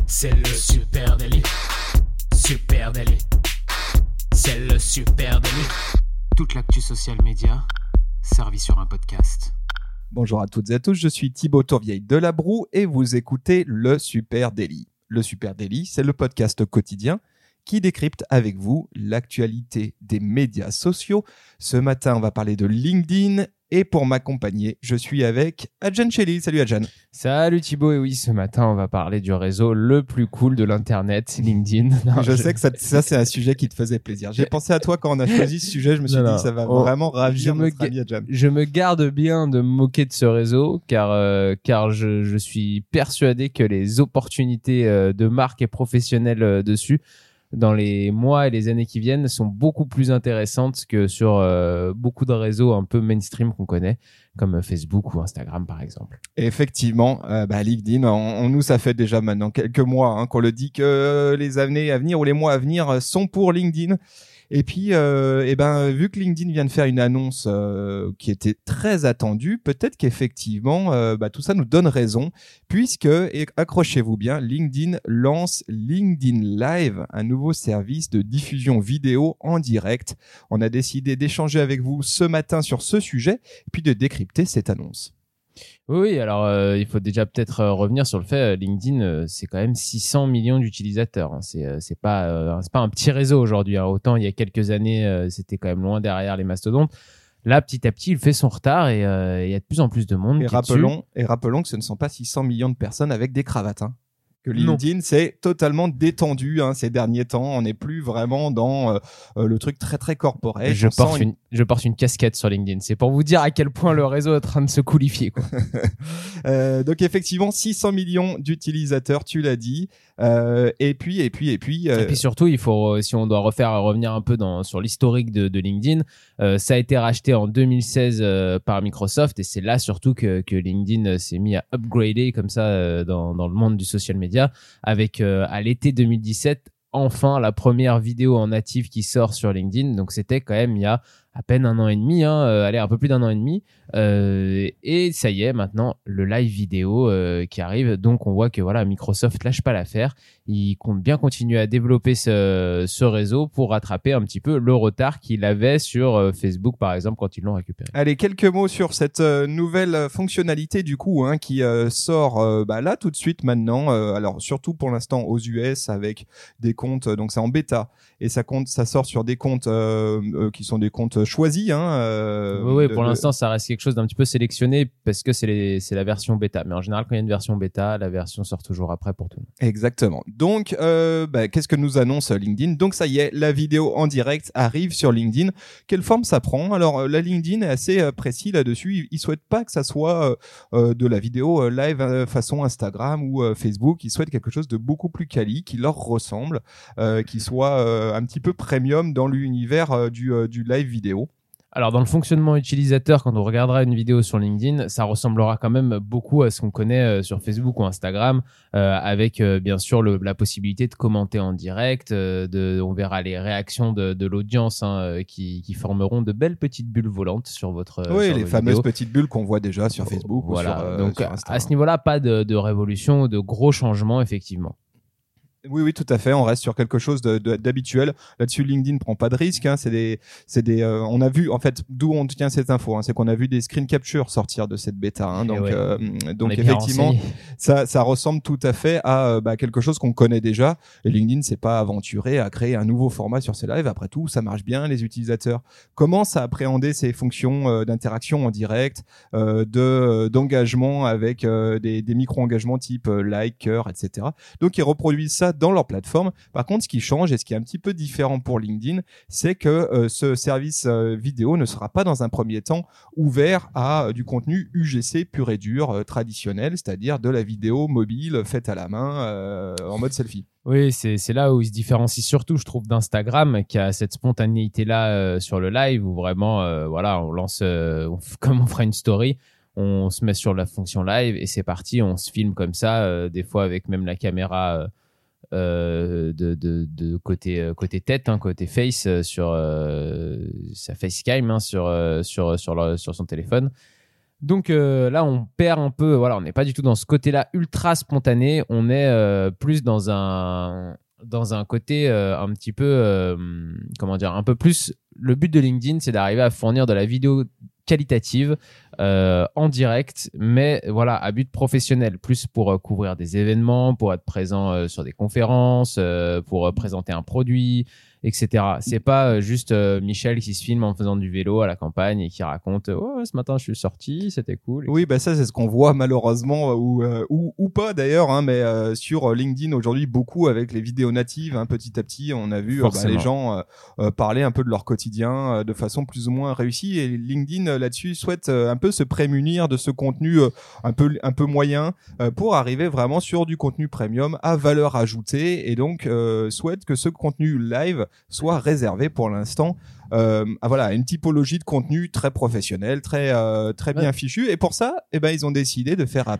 C'est le Super Daily. Super Daily. C'est le Super Daily. Toute l'actu social média servie sur un podcast. Bonjour à toutes et à tous, je suis Thibaut Tourvieille de La Broue et vous écoutez le Super Daily. Le Super Daily, c'est le podcast quotidien qui décrypte avec vous l'actualité des médias sociaux. Ce matin, on va parler de LinkedIn et pour m'accompagner, je suis avec Adjan Cheli. Salut Adjan. Salut Thibaut, et oui, ce matin, on va parler du réseau le plus cool de l'internet, LinkedIn. Je sais que ça c'est un sujet qui te faisait plaisir. J'ai pensé à toi quand on a choisi ce sujet, je me suis dit ça va vraiment ravir notre ami Adjan. Je me garde bien de me moquer de ce réseau car je suis persuadé que les opportunités de marque et professionnelles dessus dans les mois et les années qui viennent sont beaucoup plus intéressantes que sur beaucoup de réseaux un peu mainstream qu'on connaît, comme Facebook ou Instagram par exemple. Et effectivement, LinkedIn, nous ça fait déjà maintenant quelques mois qu'on le dit que les années à venir ou les mois à venir sont pour LinkedIn. Et puis, vu que LinkedIn vient de faire une annonce qui était très attendue, peut-être qu'effectivement, tout ça nous donne raison, puisque, et accrochez-vous bien, LinkedIn lance LinkedIn Live, un nouveau service de diffusion vidéo en direct. On a décidé d'échanger avec vous ce matin sur ce sujet, puis de décrypter cette annonce. Oui, alors il faut déjà peut-être revenir sur le fait LinkedIn, c'est quand même 600 millions d'utilisateurs. Hein. C'est pas un petit réseau aujourd'hui. Hein. Autant il y a quelques années, c'était quand même loin derrière les mastodontes. Là, petit à petit, il fait son retard et il y a de plus en plus de monde. Et rappelons que ce ne sont pas 600 millions de personnes avec des cravates. Hein. Que LinkedIn, c'est totalement détendu ces derniers temps. On n'est plus vraiment dans le truc très très corporate. Je porte une casquette sur LinkedIn. C'est pour vous dire à quel point le réseau est en train de se coulifier, quoi. Donc effectivement, 600 millions d'utilisateurs, tu l'as dit. Et puis surtout, il faut, si on doit revenir un peu sur l'historique de LinkedIn, ça a été racheté en 2016 par Microsoft et c'est là surtout que LinkedIn s'est mis à upgrader comme ça dans le monde du social media avec à l'été 2017 enfin la première vidéo en natif qui sort sur LinkedIn. Donc c'était quand même il y a à peine un an et demi, un peu plus d'un an et demi. Et ça y est, maintenant, le live vidéo qui arrive. Donc, on voit que voilà, Microsoft lâche pas l'affaire. Il compte bien continuer à développer ce réseau pour rattraper un petit peu le retard qu'il avait sur Facebook, par exemple, quand ils l'ont récupéré. Allez, quelques mots sur cette nouvelle fonctionnalité du coup qui sort là tout de suite maintenant. Alors, surtout pour l'instant aux US avec des comptes, donc c'est en bêta. Et ça sort sur des comptes qui sont des comptes choisis. Oui, pour l'instant, ça reste quelque chose d'un petit peu sélectionné parce que c'est la version bêta. Mais en général, quand il y a une version bêta, la version sort toujours après pour tout le monde. Exactement. Donc, qu'est-ce que nous annonce LinkedIn ? Donc, ça y est, la vidéo en direct arrive sur LinkedIn. Quelle forme ça prend ? Alors, la LinkedIn est assez précis là-dessus. Ils souhaitent pas que ça soit de la vidéo live façon Instagram ou Facebook. Ils souhaitent quelque chose de beaucoup plus quali, qui leur ressemble, qui soit un petit peu premium dans l'univers du live vidéo. Alors, dans le fonctionnement utilisateur, quand on regardera une vidéo sur LinkedIn, ça ressemblera quand même beaucoup à ce qu'on connaît sur Facebook ou Instagram, avec bien sûr la possibilité de commenter en direct. On verra les réactions de l'audience qui formeront de belles petites bulles volantes sur votre Oui, sur les vos fameuses vidéos. petites bulles qu'on voit déjà sur Facebook Voilà. ou Donc, sur Instagram. à ce niveau-là, pas de révolution, de gros changements, effectivement. Oui, tout à fait. On reste sur quelque chose d'habituel. Là-dessus, LinkedIn prend pas de risque. On a vu, en fait, d'où on tient cette info. C'est qu'on a vu des screen captures sortir de cette bêta. Donc effectivement, ça ressemble tout à fait à quelque chose qu'on connaît déjà. Et LinkedIn s'est pas aventuré à créer un nouveau format sur ces lives. Après tout, ça marche bien. Les utilisateurs commencent à appréhender ces fonctions d'interaction en direct, d'engagement avec des micro-engagements type like, cœur, etc. Donc ils reproduisent ça dans leur plateforme. Par contre, ce qui change et ce qui est un petit peu différent pour LinkedIn, c'est que ce service vidéo ne sera pas dans un premier temps ouvert à du contenu UGC pur et dur, traditionnel, c'est-à-dire de la vidéo mobile faite à la main en mode selfie. Oui, c'est là où il se différencie surtout, je trouve, d'Instagram, qui a cette spontanéité-là sur le live, où vraiment, on lance, comme on ferait une story, on se met sur la fonction live et c'est parti, on se filme comme ça, des fois avec même la caméra de côté tête, côté face sur sa facecam sur son téléphone. Donc là, on perd un peu. Voilà, on n'est pas du tout dans ce côté-là ultra spontané. On est plus dans un côté un petit peu, comment dire, un peu plus. Le but de LinkedIn, c'est d'arriver à fournir de la vidéo qualitative en direct, mais voilà, à but professionnel, plus pour couvrir des événements, pour être présent sur des conférences, pour présenter un produit, etc. C'est pas juste Michel qui se filme en faisant du vélo à la campagne et qui raconte oh, ce matin je suis sorti, c'était cool, etc. Oui, bah ça c'est ce qu'on voit malheureusement ou pas d'ailleurs, hein, mais sur LinkedIn aujourd'hui beaucoup avec les vidéos natives, hein, petit à petit on a vu les gens parler un peu de leur quotidien de façon plus ou moins réussie, et LinkedIn là-dessus souhaite un peu se prémunir de ce contenu un peu moyen pour arriver vraiment sur du contenu premium à valeur ajoutée, et donc souhaite que ce contenu live soit réservé pour l'instant à une typologie de contenu très professionnel, très bien fichu, et pour ça ils ont décidé de faire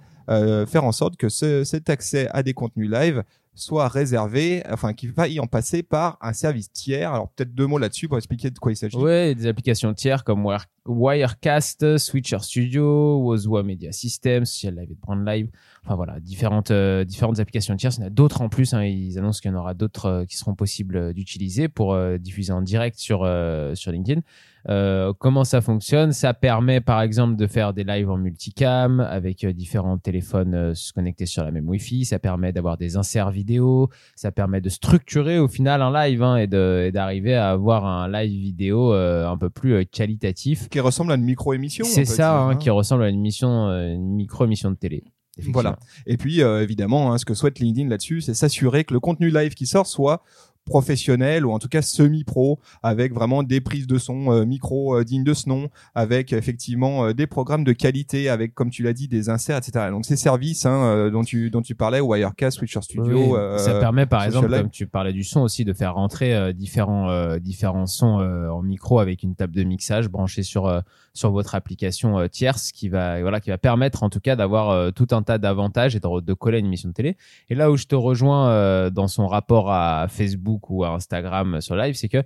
en sorte que cet accès à des contenus live soit réservé, enfin qu'il faille en passer par un service tiers. Alors peut-être 2 mots là-dessus pour expliquer de quoi il s'agit. Ouais, des applications tiers comme Wirecast, Switcher Studio, Wozwa Media System, Social Live et Brand Live. Enfin voilà, différentes applications tierces. Il y en a d'autres en plus, hein. Ils annoncent qu'il y en aura d'autres qui seront possibles d'utiliser pour diffuser en direct sur LinkedIn. Comment ça fonctionne? Ça permet par exemple de faire des lives en multicam avec différents téléphones se connecter sur la même Wi-Fi. Ça permet d'avoir des inserts vidéo. Ça permet de structurer au final un live, hein, et d'arriver à avoir un live vidéo un peu plus qualitatif. Qui ressemble à une micro-émission. C'est ça, hein, qui ressemble à une micro-émission de télé. Voilà. Et puis évidemment, hein, ce que souhaite LinkedIn là-dessus, c'est s'assurer que le contenu live qui sort soit professionnel ou en tout cas semi-pro, avec vraiment des prises de son micro dignes de ce nom, avec effectivement des programmes de qualité, avec comme tu l'as dit des inserts, etc. Donc ces services dont tu parlais, Wirecast, Switcher Studio, ça permet par exemple, Live. comme tu parlais du son aussi, de faire rentrer différents sons en micro avec une table de mixage branchée sur votre application tierce qui va permettre en tout cas d'avoir tout un tas d'avantages et de coller à une émission de télé. Et là où je te rejoins dans son rapport à Facebook ou à Instagram sur Live, c'est que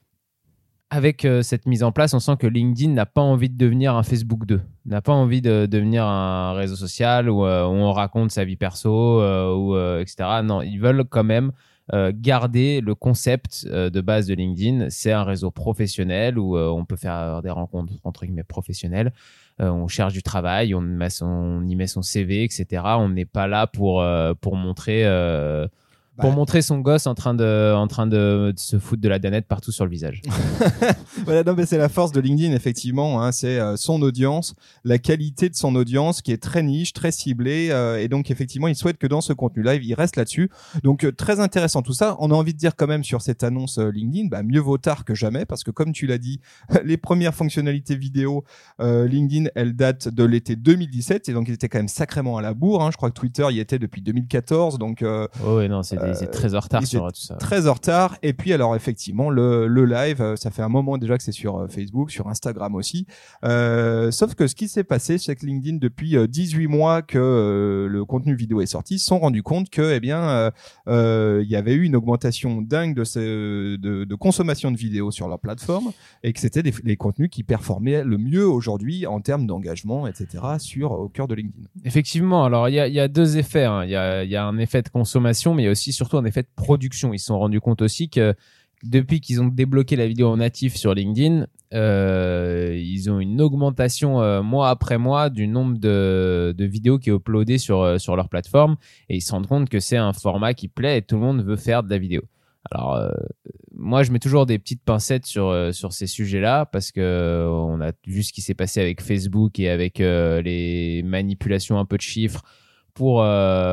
avec cette mise en place, on sent que LinkedIn n'a pas envie de devenir un Facebook 2, n'a pas envie de devenir un réseau social où on raconte sa vie perso etc. Non, ils veulent quand même garder le concept de base de LinkedIn. C'est un réseau professionnel où on peut faire des rencontres entre guillemets professionnelles. On cherche du travail, on y met son CV, etc. On n'est pas là pour montrer montrer son gosse en train de se foutre de la danette partout sur le visage. Voilà, non, mais c'est la force de LinkedIn, effectivement, hein, c'est son audience, la qualité de son audience qui est très niche, très ciblée, et donc effectivement, il souhaite que dans ce contenu live, il reste là-dessus. Donc très intéressant tout ça. On a envie de dire quand même sur cette annonce LinkedIn, mieux vaut tard que jamais, parce que comme tu l'as dit, les premières fonctionnalités vidéo LinkedIn, elles datent de l'été 2017, et donc ils étaient quand même sacrément à la bourre, hein. Je crois que Twitter y était depuis 2014, donc c'est très en retard sur tout ça. Très en retard. Et puis alors effectivement le live, ça fait un moment déjà que c'est sur Facebook, sur Instagram aussi. Sauf que ce qui s'est passé, c'est que LinkedIn depuis 18 mois que le contenu vidéo est sorti, se sont rendus compte que il y avait eu une augmentation dingue de consommation de vidéos sur leur plateforme, et que c'était les contenus qui performaient le mieux aujourd'hui en termes d'engagement, etc. au cœur de LinkedIn. Effectivement. Alors il y a 2 effets, hein. Il y a un effet de consommation, mais il y a aussi surtout un effet de production. Ils se sont rendus compte aussi que depuis qu'ils ont débloqué la vidéo en natif sur LinkedIn, ils ont une augmentation mois après mois du nombre de vidéos qui est uploadées sur leur plateforme, et ils se rendent compte que c'est un format qui plaît et tout le monde veut faire de la vidéo. Alors moi je mets toujours des petites pincettes sur ces sujets-là, parce que on a vu ce qui s'est passé avec Facebook et avec les manipulations un peu de chiffres pour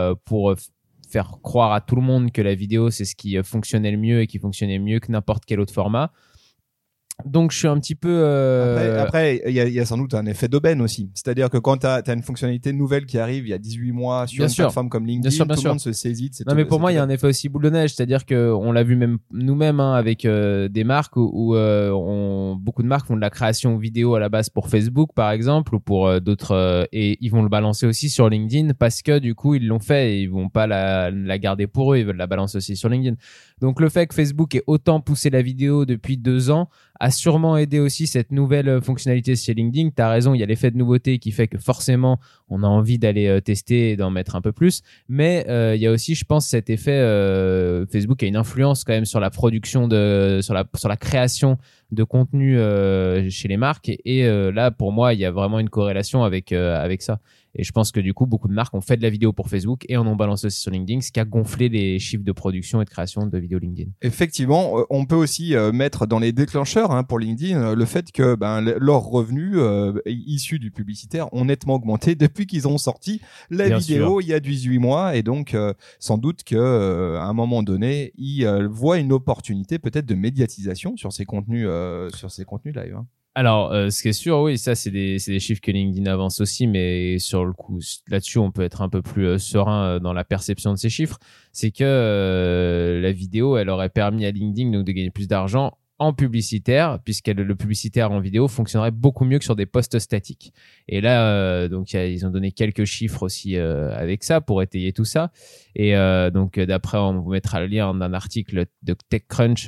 faire croire à tout le monde que la vidéo c'est ce qui fonctionnait le mieux et qui fonctionnait mieux que n'importe quel autre format. Donc je suis un petit peu après il y a sans doute un effet d'aubaine aussi, c'est-à-dire que quand t'as une fonctionnalité nouvelle qui arrive il y a 18 mois sur une plateforme comme LinkedIn, tout le monde se saisit de cette. Non, mais pour moi il y a un effet aussi boule de neige, c'est-à-dire que on l'a vu même nous-mêmes, hein, avec des marques où beaucoup de marques font de la création vidéo à la base pour Facebook par exemple, ou pour d'autres, et ils vont le balancer aussi sur LinkedIn parce que du coup ils l'ont fait et ils vont pas la garder pour eux, ils veulent la balancer aussi sur LinkedIn. Donc le fait que Facebook ait autant poussé la vidéo depuis 2 ans a a sûrement aidé aussi cette nouvelle fonctionnalité chez LinkedIn. Tu as raison, il y a l'effet de nouveauté qui fait que forcément, on a envie d'aller tester et d'en mettre un peu plus. Mais il y a aussi, je pense, cet effet Facebook a une influence quand même sur la production, sur la création de contenu chez les marques. Et là, pour moi, il y a vraiment une corrélation avec ça. Et je pense que du coup, beaucoup de marques ont fait de la vidéo pour Facebook et en ont balancé aussi sur LinkedIn, ce qui a gonflé les chiffres de production et de création de vidéos LinkedIn. Effectivement, on peut aussi mettre dans les déclencheurs pour LinkedIn le fait que leurs revenus issus du publicitaire ont nettement augmenté depuis qu'ils ont sorti la Bien vidéo sûr. il y a 18 mois. Et donc, sans doute que à un moment donné, ils voient une opportunité peut-être de médiatisation sur ces contenus live. Alors, ce qui est sûr, oui, ça, c'est des chiffres que LinkedIn avance aussi, mais sur le coup, là-dessus, on peut être un peu plus serein dans la perception de ces chiffres. C'est que la vidéo, elle aurait permis à LinkedIn donc, de gagner plus d'argent en publicitaire, puisque le publicitaire en vidéo fonctionnerait beaucoup mieux que sur des posts statiques. Et là, donc ils ont donné quelques chiffres aussi avec ça pour étayer tout ça. Et donc d'après, on vous mettra le lien d'un article de TechCrunch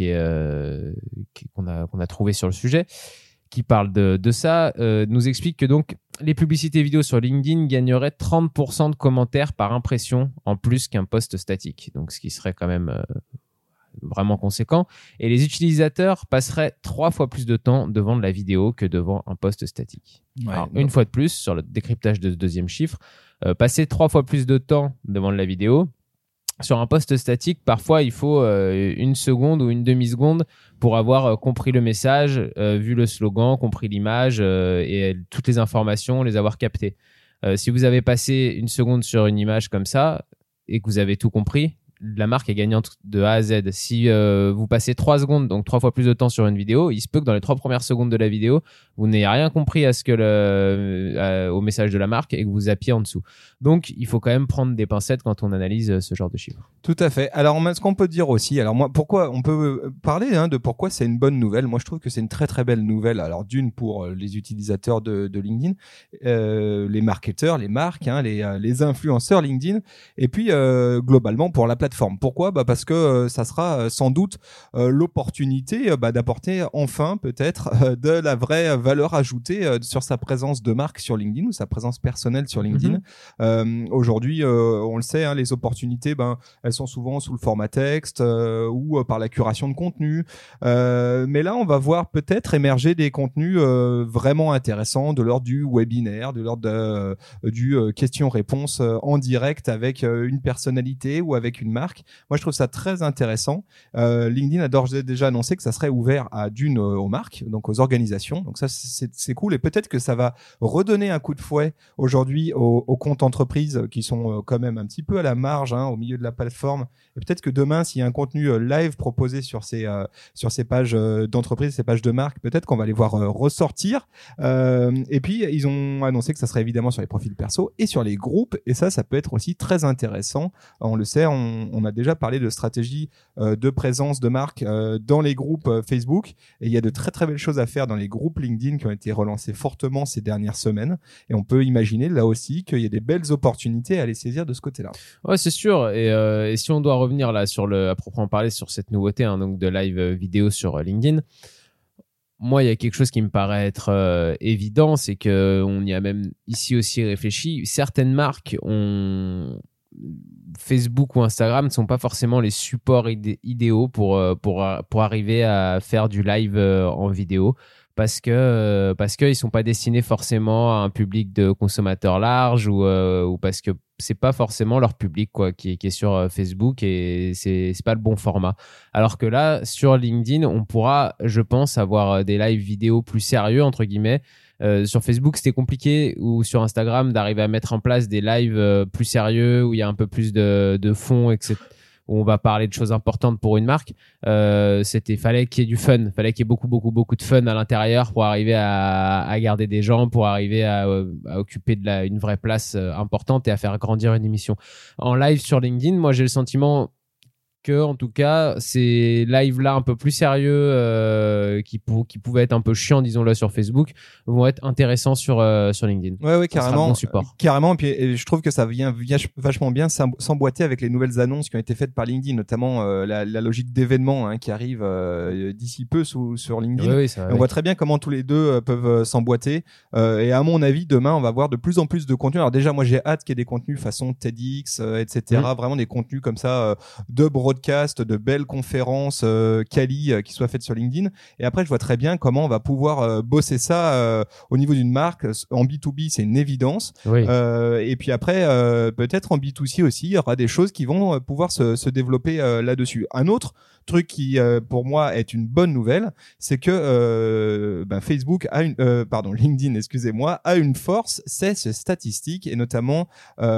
qu'on a trouvé sur le sujet, qui parle de ça, nous explique que donc les publicités vidéo sur LinkedIn gagneraient 30% de commentaires par impression en plus qu'un post statique. Donc ce qui serait quand même vraiment conséquent, et les utilisateurs passeraient 3 fois plus de temps devant de la vidéo que devant un post statique. Ouais, Alors, une fois de plus, sur le décryptage de ce deuxième chiffre, passer 3 fois plus de temps devant de la vidéo, sur un post statique, parfois il faut 1 seconde ou une demi-seconde pour avoir compris le message, vu le slogan, compris l'image et toutes les informations, les avoir captées. Si vous avez passé 1 seconde sur une image comme ça et que vous avez tout compris, la marque est gagnante de A à Z. Si vous passez 3 secondes, donc 3 fois plus de temps sur une vidéo, il se peut que dans les 3 premières secondes de la vidéo, vous n'ayez rien compris au message de la marque et que vous zappiez en dessous. Donc, il faut quand même prendre des pincettes quand on analyse ce genre de chiffres. Tout à fait. Alors, ce qu'on peut dire aussi, pourquoi on peut parler de pourquoi c'est une bonne nouvelle. Moi, je trouve que c'est une très très belle nouvelle. Alors, d'une pour les utilisateurs de LinkedIn, les marketeurs, les marques, les influenceurs LinkedIn, et puis globalement pour la plateforme. Pourquoi ? Parce que ça sera sans doute l'opportunité d'apporter enfin peut-être de la vraie valeur ajoutée sur sa présence de marque sur LinkedIn ou sa présence personnelle sur LinkedIn. Aujourd'hui, on le sait, les opportunités, elles sont souvent sous le format texte ou par la curation de contenu. Mais là, on va voir peut-être émerger des contenus vraiment intéressants de l'ordre du webinaire, de l'ordre du question-réponse en direct avec une personnalité ou avec une marque. Moi, je trouve ça très intéressant. LinkedIn a d'ores et déjà annoncé que ça serait ouvert aux marques, donc aux organisations. Donc ça, c'est cool. Et peut-être que ça va redonner un coup de fouet aujourd'hui aux comptes entreprises qui sont quand même un petit peu à la marge, au milieu de la plateforme. Et peut-être que demain, s'il y a un contenu live proposé sur ces pages d'entreprise, ces pages de marque, peut-être qu'on va les voir ressortir. Et puis, ils ont annoncé que ça serait évidemment sur les profils perso et sur les groupes. Et ça peut être aussi très intéressant. On le sait, on a déjà parlé de stratégie de présence de marque dans les groupes Facebook. Et il y a de très très belles choses à faire dans les groupes LinkedIn qui ont été relancés fortement ces dernières semaines. Et on peut imaginer là aussi qu'il y a des belles opportunités à les saisir de ce côté-là. Ouais, c'est sûr. Et si on doit revenir là à proprement parler sur cette nouveauté, donc de live vidéo sur LinkedIn, moi, il y a quelque chose qui me paraît être évident, c'est que on y a même ici aussi réfléchi. Certaines marques Facebook ou Instagram ne sont pas forcément les supports idéaux pour arriver à faire du live en vidéo. Parce qu'ils sont pas destinés forcément à un public de consommateurs large ou parce que c'est pas forcément leur public qui est sur Facebook et c'est pas le bon format. Alors que là, sur LinkedIn, on pourra, je pense, avoir des lives vidéo plus sérieux entre guillemets. Sur Facebook, c'était compliqué, ou sur Instagram, d'arriver à mettre en place des lives plus sérieux où il y a un peu plus de fond, etc. Où on va parler de choses importantes pour une marque. Fallait qu'il y ait du fun, fallait qu'il y ait beaucoup de fun à l'intérieur pour arriver à garder des gens, pour arriver à occuper une vraie place importante et à faire grandir une émission. En live sur LinkedIn, moi j'ai le sentiment que en tout cas ces lives là un peu plus sérieux qui pouvaient être un peu chiants, disons-le, sur Facebook, vont être intéressants sur LinkedIn. Ouais, Ça sera carrément. bon support. Carrément. Et je trouve que ça vient vachement bien s'emboîter avec les nouvelles annonces qui ont été faites par LinkedIn, notamment la logique d'événements qui arrive d'ici peu sur LinkedIn. Oui, ça va on voit très bien comment tous les deux peuvent s'emboîter. Et à mon avis, demain, on va voir de plus en plus de contenu. Alors déjà, moi, j'ai hâte qu'il y ait des contenus façon TEDx, etc. Vraiment des contenus comme ça de broadcast, de belles conférences quali qui soient faites sur LinkedIn. Et après, je vois très bien comment on va pouvoir bosser ça au niveau d'une marque. En B2B, c'est une évidence. Oui. Et puis après, peut-être en B2C aussi, il y aura des choses qui vont pouvoir se développer là-dessus. Un autre truc qui, pour moi, est une bonne nouvelle, c'est que LinkedIn, excusez-moi, a une force, c'est ses statistiques et notamment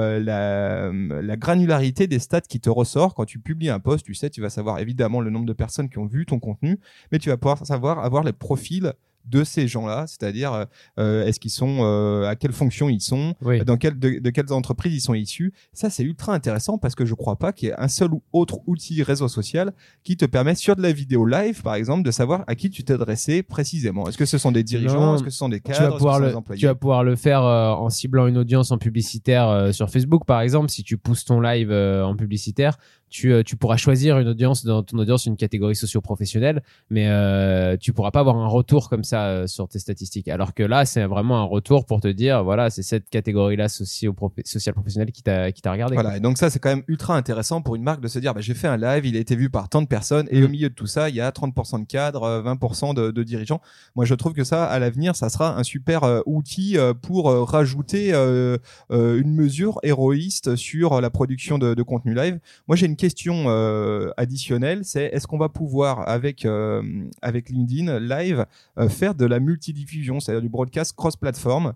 la granularité des stats qui te ressort quand tu publies un post. Tu sais, tu vas savoir évidemment le nombre de personnes qui ont vu ton contenu, mais tu vas pouvoir savoir avoir les profils de ces gens-là, c'est-à-dire est-ce qu'ils sont à quelle fonction ils sont, dans de quelles entreprises ils sont issus. Ça, c'est ultra intéressant parce que je crois pas qu'il y ait un seul ou autre outil réseau social qui te permet sur de la vidéo live, par exemple, de savoir à qui tu t'es adressé précisément. Est-ce que ce sont des dirigeants, est-ce que ce sont des cadres, tu vas pouvoir le faire en ciblant une audience en publicitaire sur Facebook, par exemple. Si tu pousses ton live en publicitaire, tu pourras choisir une audience, dans ton audience, une catégorie socio-professionnelle, mais tu pourras pas avoir un retour comme ça sur tes statistiques. Alors que là, c'est vraiment un retour pour te dire, voilà, c'est cette catégorie-là social-professionnelle qui t'a regardé. Voilà. Et donc ça, c'est quand même ultra intéressant pour une marque de se dire, j'ai fait un live, il a été vu par tant de personnes, et au milieu de tout ça, il y a 30% de cadres, 20% de dirigeants. Moi, je trouve que ça, à l'avenir, ça sera un super outil pour rajouter une mesure héroïste sur la production de contenu live. Moi, j'ai une question additionnelle, c'est est-ce qu'on va pouvoir avec LinkedIn Live faire de la multidiffusion, c'est-à-dire du broadcast cross-platform.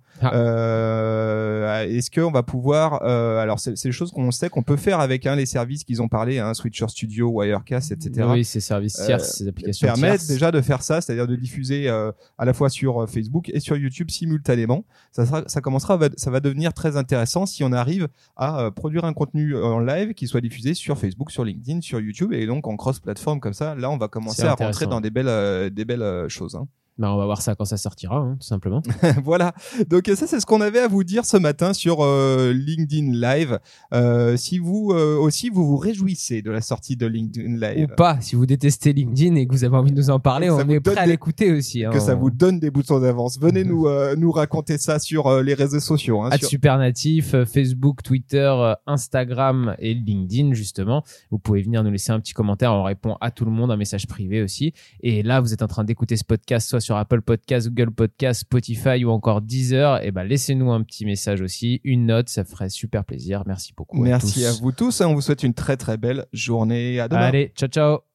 Est-ce qu'on va pouvoir alors c'est des choses qu'on sait qu'on peut faire avec les services qu'ils ont parlé, Switcher Studio, Wirecast, etc. Oui, ces services tierces, ces applications permettent tierces. déjà de faire ça, c'est-à-dire de diffuser à la fois sur Facebook et sur YouTube simultanément. Ça va devenir très intéressant si on arrive à produire un contenu en live qui soit diffusé sur Facebook, sur LinkedIn, sur YouTube et donc en cross-platform comme ça. Là, on va commencer à rentrer dans des belles choses. On va voir ça quand ça sortira, tout simplement. Voilà. Donc ça, c'est ce qu'on avait à vous dire ce matin sur LinkedIn Live. Si vous aussi vous réjouissez de la sortie de LinkedIn Live. Ou pas, si vous détestez LinkedIn et que vous avez envie de nous en parler, on est prêt à l'écouter aussi. Que ça vous donne des boutons d'avance. Venez nous raconter ça sur les réseaux sociaux. @supernatif, Facebook, Twitter, Instagram et LinkedIn, justement. Vous pouvez venir nous laisser un petit commentaire. On répond à tout le monde, un message privé aussi. Et là, vous êtes en train d'écouter ce podcast, soit sur Apple Podcasts, Google Podcasts, Spotify ou encore Deezer, et laissez-nous un petit message aussi, une note, ça ferait super plaisir. Merci beaucoup. Merci à vous tous. On vous souhaite une très très belle journée. À demain. Allez, ciao ciao.